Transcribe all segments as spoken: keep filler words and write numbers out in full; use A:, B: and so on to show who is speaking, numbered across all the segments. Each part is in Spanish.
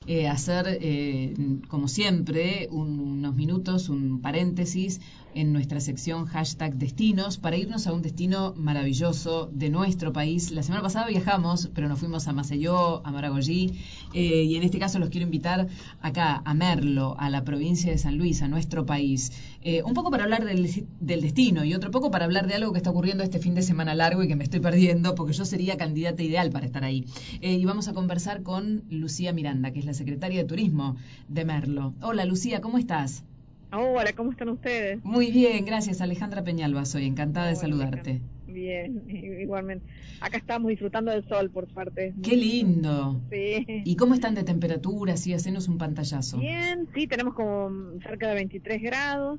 A: eh, hacer, eh, como siempre, un- unos minutos, un paréntesis en nuestra sección hashtag destinos para irnos a un destino maravilloso de nuestro país. La semana pasada viajamos, pero nos fuimos a Maceió, a Maragogi, eh, y en este caso los quiero invitar acá a Merlo, a la provincia de San Luis, a nuestro país. Eh, un poco para hablar del, del destino y otro poco para hablar de algo que está ocurriendo este fin de semana largo y que me estoy perdiendo porque yo sería candidata ideal para estar ahí. Eh, y vamos a conversar con Lucía Miranda, que es la secretaria de Turismo de Merlo. Hola Lucía, ¿cómo estás?
B: Hola, ¿cómo están ustedes?
A: Muy bien, gracias. Alejandra Peñalba soy, encantada de
B: Hola, Alejandra.
A: saludarte.
B: Bien, i- igualmente. Acá estamos disfrutando del sol, por suerte. Es
A: Qué
B: muy lindo.
A: lindo.
B: Sí.
A: ¿Y cómo están de temperatura? Sí, hacenos un pantallazo.
B: Bien, sí, tenemos como mm, cerca de veintitrés grados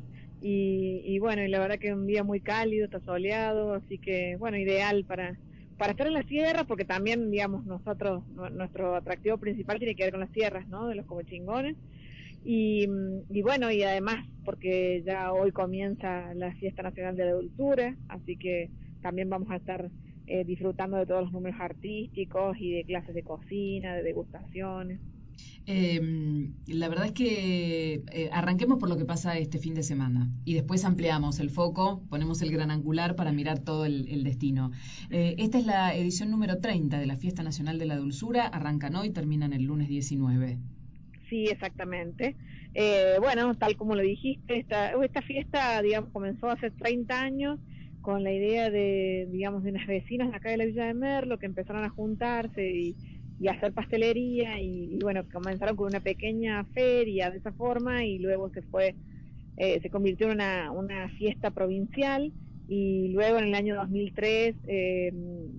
B: y, y bueno, y la verdad que un día muy cálido, está soleado, así que bueno, ideal para, para estar en la sierra, porque también, digamos, nosotros, nu- nuestro atractivo principal tiene que ver con las sierras, ¿no? De los comechingones. Y, mm, y bueno, y además porque ya hoy comienza la Fiesta Nacional de la Dulzura, así que también vamos a estar eh, disfrutando de todos los números artísticos y de clases de cocina, de degustaciones.
A: Eh, la verdad es que eh, arranquemos por lo que pasa este fin de semana y después ampliamos el foco, ponemos el gran angular para mirar todo el, el destino. Eh, esta es la edición número treinta de la Fiesta Nacional de la Dulzura, arrancan hoy, terminan el lunes diecinueve.
B: Sí, exactamente. Eh, bueno, tal como lo dijiste, esta, esta fiesta, digamos, comenzó hace treinta años con la idea de, digamos, de unas vecinas de acá de la Villa de Merlo que empezaron a juntarse y, y a hacer pastelería y, y, bueno, comenzaron con una pequeña feria de esa forma y luego se fue, eh, se convirtió en una, una fiesta provincial y luego en el año dos mil tres eh,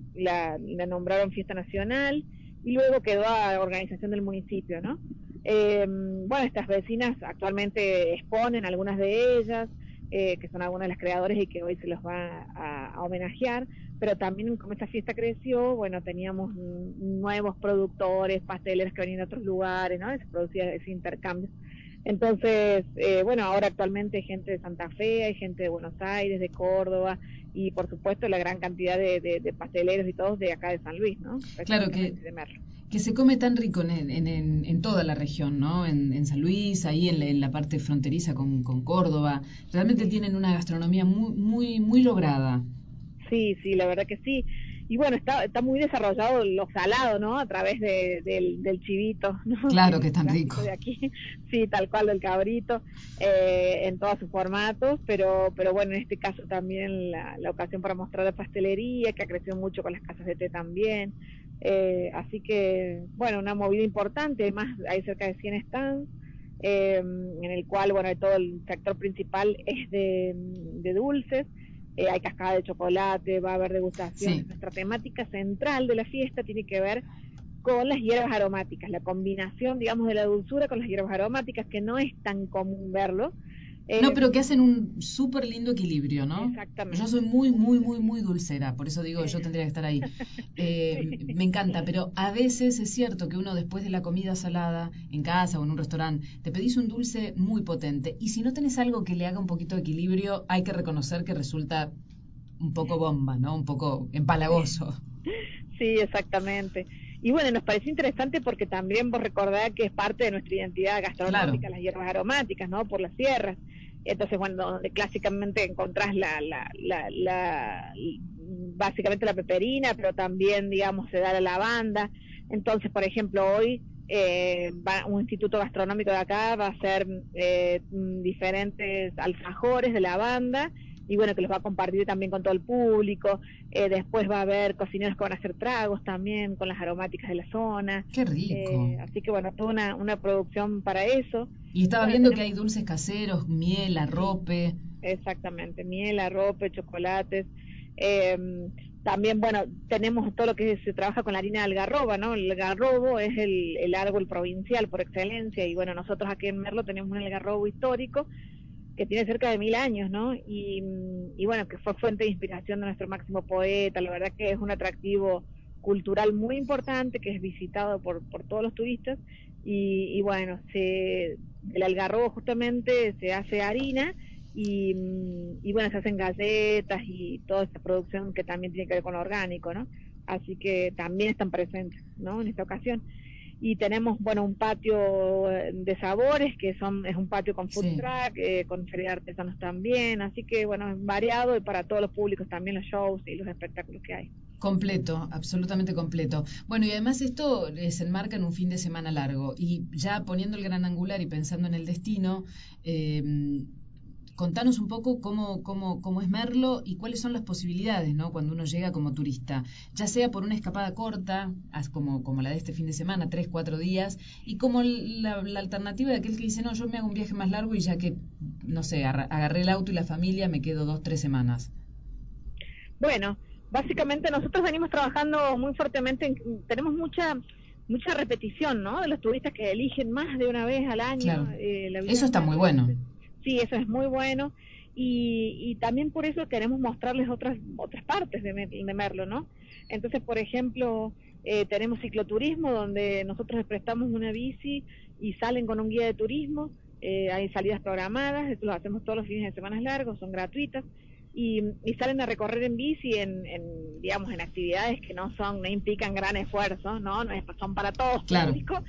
B: la, la nombraron fiesta nacional y luego quedó a organización del municipio, ¿no? Eh, bueno, estas vecinas actualmente exponen algunas de ellas, eh, que son algunas de las creadoras y que hoy se los va a, a homenajear, pero también como esta fiesta creció, bueno, teníamos mm, nuevos productores, pasteleros que venían de otros lugares, ¿no? Se producía ese intercambio. Entonces, eh, bueno, ahora actualmente hay gente de Santa Fe, hay gente de Buenos Aires, de Córdoba, y por supuesto la gran cantidad de, de, de pasteleros y todos de acá de San Luis, ¿no?
A: Claro que,
B: Específicamente de Merlo.
A: que se come tan rico en, en, en- en toda la región, ¿no? En, en San Luis, ahí en la, en la parte fronteriza con, con Córdoba. Realmente
B: Sí.
A: tienen una gastronomía muy, muy, muy lograda.
B: Sí, sí, la verdad que sí. Y bueno, está, está muy desarrollado lo salado, ¿no? A través de, del, del chivito, ¿no? Que
A: Claro
B: es
A: que es tan rico.
B: clásico de aquí, sí, tal cual del cabrito, eh, en todos sus formatos, pero, pero bueno, en este caso también la, la ocasión para mostrar la pastelería, que ha crecido mucho con las casas de té también. Eh, así que, bueno, una movida importante, además hay cerca de cien stands, eh, en el cual, bueno, todo el sector principal es de, de dulces, eh, hay cascada de chocolate, va a haber degustaciones.
A: Sí.
B: Nuestra temática central de la fiesta tiene que ver con las hierbas aromáticas, la combinación, digamos, de la dulzura con las hierbas aromáticas, que no es tan común verlo.
A: No,
B: Eh,
A: pero que hacen un súper lindo equilibrio, ¿no? Yo soy
B: exactamente,
A: muy,
B: muy
A: muy,
B: lindo
A: muy, muy
B: equilibrio.
A: dulcera, por eso digo,
B: Eh,
A: yo tendría que estar ahí. Eh,
B: sí.
A: me encanta, pero a veces es cierto que uno después de la comida salada, en casa o en un restaurante, te pedís un dulce muy potente y si no tenés algo que le haga un poquito de equilibrio, hay que reconocer que resulta un poco bomba, ¿no? Un poco empalagoso.
B: Sí, exactamente. Y bueno, nos pareció interesante porque también vos recordás que es parte de nuestra identidad
A: Claro,
B: gastronómica, las hierbas aromáticas, ¿no? Por las sierras. Entonces, bueno, donde clásicamente encontrás la, la, la, la, básicamente la peperina, pero también, digamos, se da la lavanda. Entonces, por ejemplo, hoy eh, va, un instituto gastronómico de acá va a hacer eh, diferentes alfajores de lavanda y bueno, que los va a compartir también con todo el público. Eh, después va a haber cocineros que van a hacer tragos también con las aromáticas de la zona.
A: qué rico.
B: Eh, así que bueno, toda una, una producción para eso.
A: Y
B: Y
A: estaba
B: bueno,
A: viendo que hay
B: tenemos,
A: dulces caseros, miel,
B: sí,
A: arrope.
B: exactamente, miel, arrope, chocolates. Eh, también, bueno, tenemos todo lo que se trabaja con la harina de algarroba, ¿no? El algarrobo es el, el árbol provincial por excelencia y bueno, nosotros aquí en Merlo tenemos un algarrobo histórico que tiene cerca de mil años, ¿no? Y, y bueno, que fue fuente de inspiración de nuestro máximo poeta, la verdad que es un atractivo cultural muy importante que es visitado por, por todos los turistas y, y bueno, se, el algarrobo justamente se hace harina y, y bueno, se hacen galletas y toda esta producción que también tiene que ver con lo orgánico, ¿no? Así que también están presentes, ¿no? En esta ocasión. y tenemos, bueno, un patio de sabores, que son es un patio con food
A: Sí.
B: truck, eh, con feria de artesanos también, así que, bueno, es variado y para todos los públicos también los shows y los espectáculos que hay.
A: Completo, absolutamente completo. Bueno, y además esto eh, se enmarca en un fin de semana largo. Y ya poniendo el gran angular y pensando en el destino, eh, contanos un poco cómo, cómo, cómo es Merlo y cuáles son las posibilidades, ¿no? Cuando uno llega como turista, ya sea por una escapada corta, as- como, como la de este fin de semana, tres, cuatro días, y como la, la alternativa de aquel que dice, no, yo me hago un viaje más largo y ya que, no sé, arra- agarré el auto y la familia, me quedo dos, tres semanas.
B: Bueno, básicamente nosotros venimos trabajando muy fuertemente, en, tenemos mucha mucha repetición, ¿no? De los turistas que eligen más de una vez al año
A: Claro.
B: eh, la Villa
A: Eso
B: de
A: está muy
B: Merlo,
A: bueno.
B: entonces sí, eso es muy bueno y, y también por eso queremos mostrarles otras otras partes de, Mer, de Merlo, ¿no? Entonces, por ejemplo, eh, tenemos cicloturismo donde nosotros les prestamos una bici y salen con un guía de turismo, eh, hay salidas programadas, esto lo hacemos todos los fines de semana largos, son gratuitas. Y, y salen a recorrer en bici en, en, digamos, en actividades que no son, no implican gran esfuerzo, ¿no? No es, son para todos
A: Claro.
B: públicos.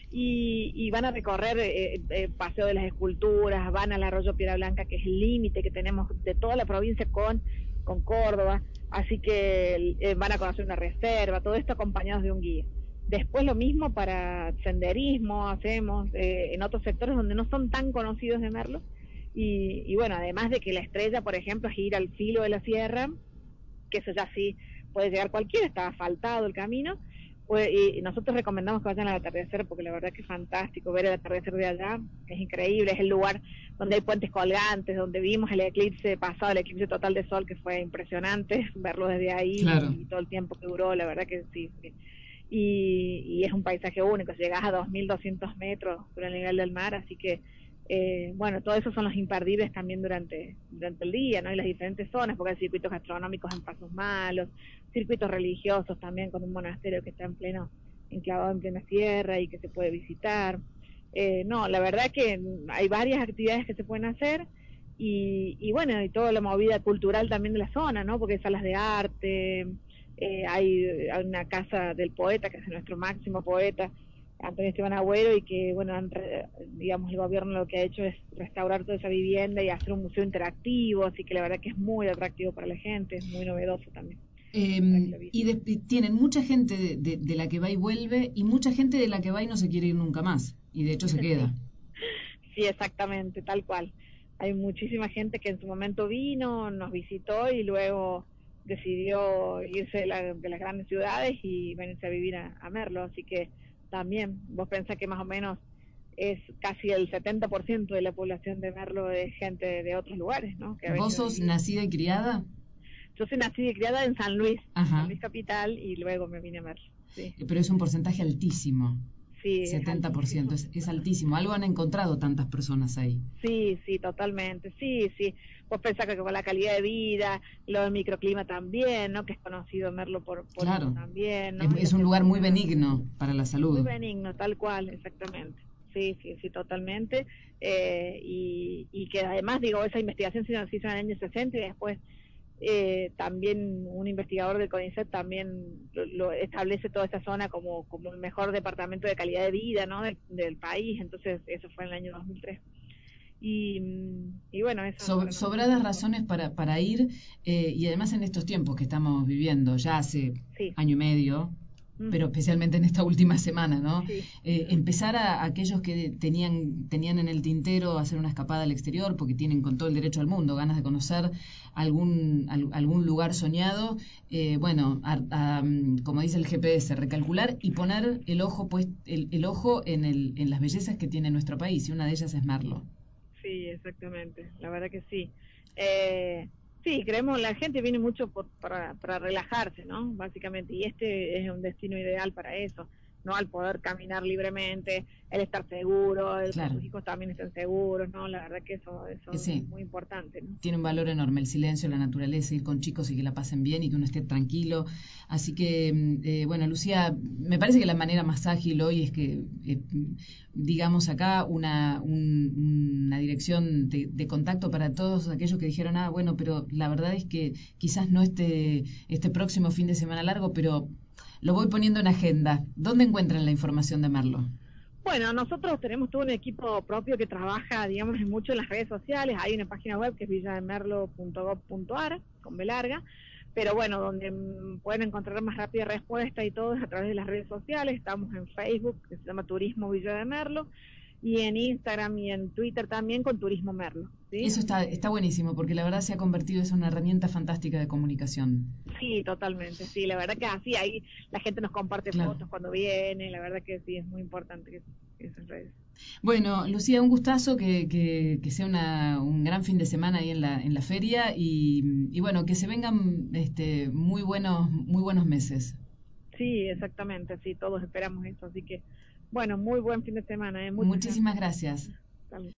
B: Y, y van a recorrer eh, eh, Paseo de las Esculturas, van al Arroyo Piedra Blanca, que es el límite que tenemos de toda la provincia con, con Córdoba, así que eh, van a conocer una reserva, todo esto acompañados de un guía. Después lo mismo para senderismo hacemos eh, en otros sectores donde no son tan conocidos de Merlo, y, y bueno, además de que la estrella, por ejemplo, es ir al filo de la sierra, que eso ya sí puede llegar cualquiera, está asfaltado el camino, pues, y nosotros recomendamos que vayan al atardecer porque la verdad que es fantástico ver el atardecer de allá, es increíble, es el lugar donde hay puentes colgantes, donde vimos el eclipse pasado, el eclipse total de sol, que fue impresionante verlo desde ahí
A: Claro.
B: y todo el tiempo que duró, la verdad que sí, sí. Y, y es un paisaje único, llegás a dos mil doscientos metros sobre el nivel del mar, así que eh, bueno, todo eso son los imperdibles también durante, durante el día, ¿no? Y las diferentes zonas, porque hay circuitos gastronómicos en Pasos Malos, circuitos religiosos también con un monasterio que está en pleno, enclavado en plena sierra y que se puede visitar. Eh, no, la verdad que hay varias actividades que se pueden hacer y, y bueno, y toda la movida cultural también de la zona, ¿no? Porque hay salas de arte, eh, hay, hay una casa del poeta, que es nuestro máximo poeta, Antonio Esteban Agüero, y que, bueno, han, digamos, el gobierno lo que ha hecho es restaurar toda esa vivienda y hacer un museo interactivo, así que la verdad que es muy atractivo para la gente, es muy novedoso también.
A: Eh, y de, tienen mucha gente de, de, de la que va y vuelve y mucha gente de la que va y no se quiere ir nunca más, y de hecho se queda.
B: Sí, sí, exactamente, tal cual. Hay muchísima gente que en su momento vino, nos visitó y luego decidió irse de, la, de las grandes ciudades y venirse a vivir a, a Merlo, así que también vos pensás que más o menos es casi el setenta por ciento de la población de Merlo es gente de otros lugares, ¿no? Que ha
A: ¿Vos
B: venido a
A: sos
B: vivir.
A: nacida y criada?
B: Yo soy nacida y criada en San Luis,
A: Ajá.
B: San Luis capital, y luego me vine a Merlo, sí.
A: Pero es un porcentaje altísimo.
B: Sí, es
A: setenta por ciento,
B: altísimo.
A: es, es altísimo. Algo han encontrado tantas personas ahí.
B: Sí, sí, totalmente, sí, sí. Vos pensás que con la calidad de vida, lo del microclima también, ¿no? Que es conocido Merlo por, por eso
A: Claro,
B: también,
A: es,
B: ¿no? Y la
A: es un lugar muy
B: seguridad.
A: benigno para la
B: Muy
A: salud.
B: benigno, tal cual, exactamente. Sí, sí, sí, totalmente. Eh, y, y que además, digo, esa investigación se hizo en el año sesenta y después eh, también un investigador del CONICET también lo, lo establece toda esta zona como, como el mejor departamento de calidad de vida, ¿no? Del, del país. Entonces, eso fue en el año dos mil tres. Y, y bueno, eso
A: So,
B: para nosotros
A: sobradas
B: es
A: razones para, para ir eh, y además en estos tiempos que estamos viviendo, ya hace
B: sí.
A: año y medio, pero
B: Uh-huh.
A: especialmente en esta última semana, ¿no?
B: Sí.
A: Eh, empezar a, a aquellos que tenían, tenían en el tintero hacer una escapada al exterior porque tienen con todo el derecho al mundo ganas de conocer algún, al, algún lugar soñado, eh, bueno, a, a, como dice el G P S, recalcular y poner el ojo, pues, el, el ojo en, el, en las bellezas que tiene nuestro país y una de ellas es Merlo.
B: Sí, exactamente, la verdad que sí. Eh, sí, creemos, la gente viene mucho por, para, para relajarse, ¿no? Básicamente, y este es un destino ideal para eso, ¿no? Al poder caminar libremente, el estar seguro, el que
A: Claro.
B: sus hijos también estén seguros, ¿no? La verdad que eso, eso
A: Sí,
B: es muy importante, ¿no?
A: tiene un valor enorme el silencio, la naturaleza, ir con chicos y que la pasen bien y que uno esté tranquilo. Así que, eh, bueno, Lucía, me parece que la manera más ágil hoy es que, eh, digamos acá, una, un, una dirección de, de contacto para todos aquellos que dijeron, ah, bueno, pero la verdad es que quizás no este, este próximo fin de semana largo, pero lo voy poniendo en agenda. ¿Dónde encuentran la información de Merlo?
B: Bueno, nosotros tenemos todo un equipo propio que trabaja, digamos, mucho en las redes sociales. Hay una página web que es villademerlo punto gov punto ar, con B larga, pero bueno, donde mm, pueden encontrar más rápida respuesta y todo es a través de las redes sociales. Estamos en Facebook, que se llama Turismo Villa de Merlo, y en Instagram y en Twitter también con Turismo Merlo, ¿sí?
A: Eso está, está buenísimo, porque la verdad se ha convertido en una herramienta fantástica de comunicación.
B: Sí, totalmente, sí, la verdad que así ahí la gente nos comparte
A: Claro.
B: fotos cuando viene, la verdad que sí, es muy importante que, que esas redes.
A: Bueno, Lucía, un gustazo que, que, que sea una, un gran fin de semana ahí en la, en la feria y, y bueno, que se vengan este, muy buenos, muy buenos meses.
B: Sí, exactamente, sí, todos esperamos eso, así que, bueno, muy buen fin de semana, ¿eh? Muchas
A: Muchísimas
B: gracias.
A: gracias.
B: Hasta luego.